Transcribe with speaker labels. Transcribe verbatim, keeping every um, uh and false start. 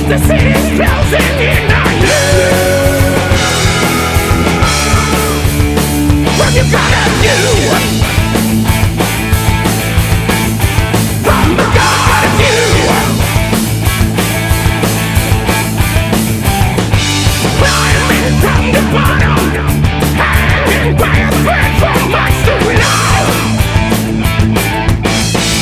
Speaker 1: The city's closing in on you. What you gotta do?